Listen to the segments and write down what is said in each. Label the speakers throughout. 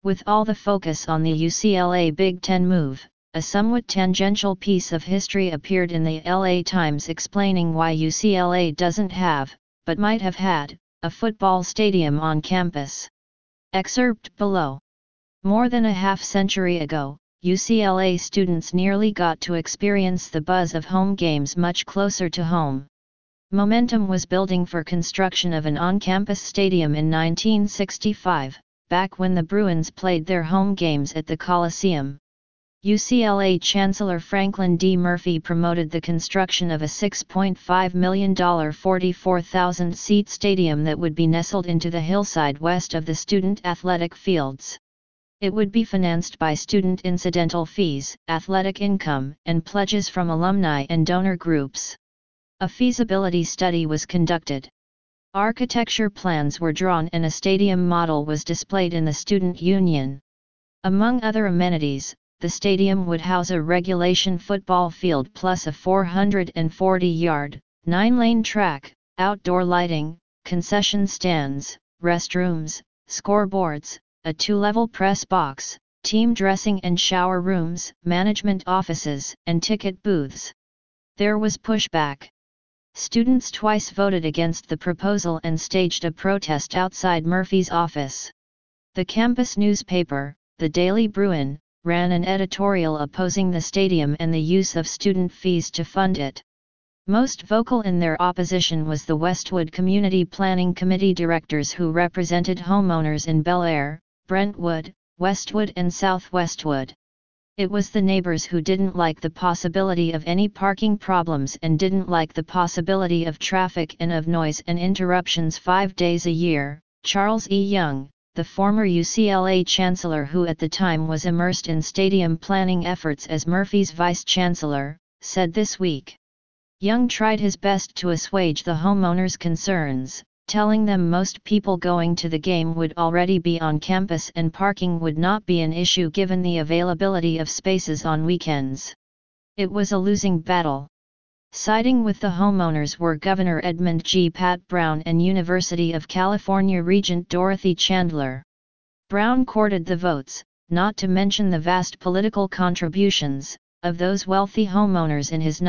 Speaker 1: With all the focus on the UCLA Big Ten move, a somewhat tangential piece of history appeared in the LA Times explaining why UCLA doesn't have, but might have had, a football stadium on campus. Excerpt below. More than a half-century ago, UCLA students nearly got to experience the buzz of home games much closer to home. Momentum was building for construction of an on-campus stadium in 1965, back when the Bruins played their home games at the Coliseum. UCLA Chancellor Franklin D. Murphy promoted the construction of a $6.5 million 44,000-seat stadium that would be nestled into the hillside west of the student athletic fields. It would be financed by student incidental fees, athletic income, and pledges from alumni and donor groups. A feasibility study was conducted. Architecture plans were drawn and a stadium model was displayed in the Student Union. Among other amenities, the stadium would house a regulation football field plus a 440-yard, 9-lane track, outdoor lighting, concession stands, restrooms, scoreboards, a 2-level press box, team dressing and shower rooms, management offices, and ticket booths. There was pushback. Students twice voted against the proposal and staged a protest outside Murphy's office. The campus newspaper, the Daily Bruin, ran an editorial opposing the stadium and the use of student fees to fund it. Most vocal in their opposition was the Westwood Community Planning Committee directors who represented homeowners in Bel Air, Brentwood, Westwood and South Westwood. It was the neighbors who didn't like the possibility of any parking problems and didn't like the possibility of traffic and of noise and interruptions 5 days a year. Charles E. Young, the former UCLA chancellor who at the time was immersed in stadium planning efforts as Murphy's vice-chancellor, said this week. Young tried his best to assuage the homeowners' concerns, telling them most people going to the game would already be on campus and parking would not be an issue given the availability of spaces on weekends. It was a losing battle. Siding with the homeowners were Governor Edmund G. Pat Brown and University of California Regent Dorothy Chandler. Brown courted the votes, not to mention the vast political contributions, of those wealthy homeowners in his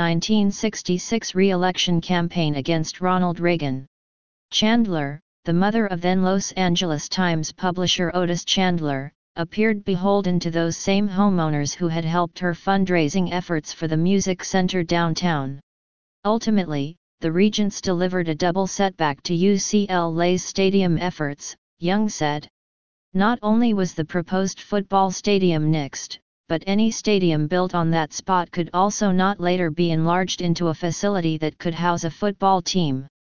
Speaker 1: 1966 re-election campaign against Ronald Reagan. Chandler, the mother of then Los Angeles Times publisher Otis Chandler, appeared beholden to those same homeowners who had helped her fundraising efforts for the Music Center downtown. Ultimately, the Regents delivered a double setback to UCLA's stadium efforts, Young said. Not only was the proposed football stadium nixed, but any stadium built on that spot could also not later be enlarged into a facility that could house a football team.